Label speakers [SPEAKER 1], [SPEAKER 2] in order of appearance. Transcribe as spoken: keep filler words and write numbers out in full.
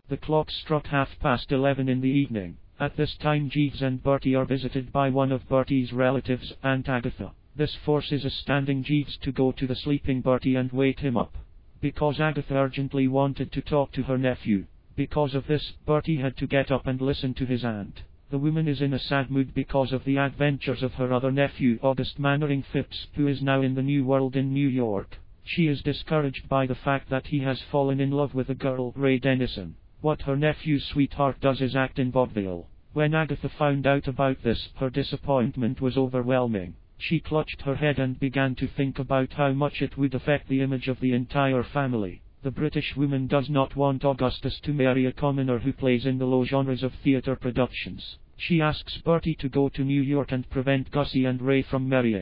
[SPEAKER 1] The clock struck half past eleven in the evening. At this time Jeeves and Bertie are visited by one of Bertie's relatives, Aunt Agatha. This forces a standing Jeeves to go to the sleeping Bertie and wake him up, because Agatha urgently wanted to talk to her nephew. Because of this, Bertie had to get up and listen to his aunt. The woman is in a sad mood because of the adventures of her other nephew, August Mannering Phipps, who is now in the New World in New York. She is discouraged by the fact that he has fallen in love with a girl, Ray Dennison. What her nephew's sweetheart does is act in vaudeville. When Agatha found out about this, her disappointment was overwhelming. She clutched her head and began to think about how much it would affect the image of the entire family. The British woman does not want Augustus to marry a commoner who plays in the low genres of theatre productions. She asks Bertie to go to New York and prevent Gussie and Ray from marrying.